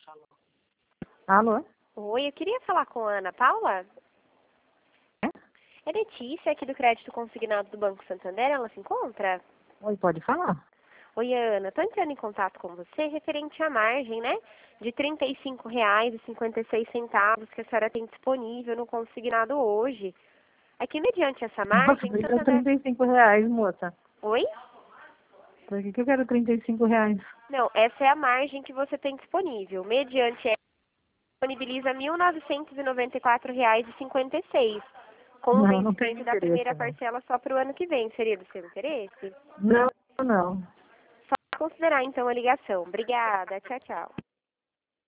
Alô? Oi, eu queria falar com a Ana Paula. É Letícia, aqui do Crédito Consignado do Banco Santander, ela se encontra? Oi, pode falar. Oi, Ana, estou entrando em contato com você referente à margem, né, de R$ 35,56 que a senhora tem disponível no consignado hoje. Aqui, mediante essa Nossa, margem, por que Santander... R$ 35, moça? Oi? Por que eu quero R$ 35? Não, essa é a margem que você tem disponível. Mediante ela, disponibiliza R$ 1.994,56, com o Não, não tenho vencimento da primeira interesse, não. parcela só para o ano que vem. Seria do seu interesse? Não, não. Só considerar, então, a ligação. Obrigada. Tchau, tchau.